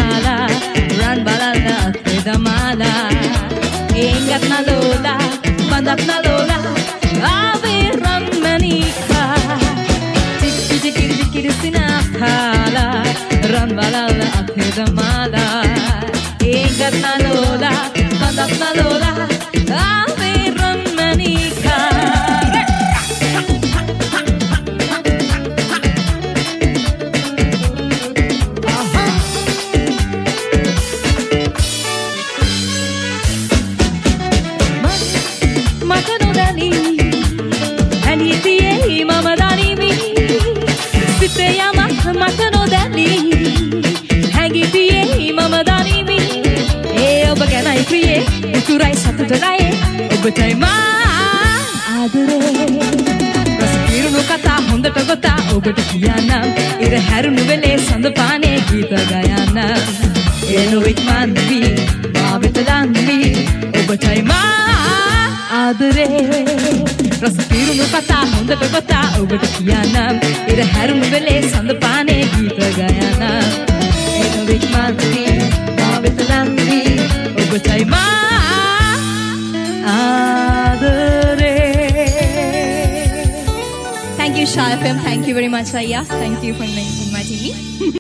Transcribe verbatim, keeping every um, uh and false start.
කාලා රන් බලන්න අතේ දමාලා ඒංගත් නලෝලා බඳක් නලෝලා ආවේ රන්මණිකා චික්කි චික්කි චික්කි සිනා කාලා රන් බලන්න අතේ දමාලා ඒංගත් නලෝලා බඳක් නලෝලා ආවේ රන්මණිකා මට නොදැනි හැඟිතියේ මම දනිමි ඒ ඔබ ගැනයි ප්‍රියේ උතුරයි සතුටයි ඔබටයි මා ආදරේ රස කිරුණු කතා හොඳට ගොතා ඔබට කියන්නම් ඉර හැරුණු වෙලේ සඳ පානේ ගීත ගයන්න එනොවික් මන්වි මා වෙත ලන්වි ඔබටයි මා ආදරේ රස කිරුණු කතා හොඳට ගොතා ඔබට කියන්නම් ඉර හැරුණු වෙලේ සඳ පානේ ගීත ගයන්න එනොවික් මන්වි මා වෙත ලන්වි ඔබටයි මා ආදරේ. Thank you Sha F M, thank you very much Ayya, thank you for inviting me.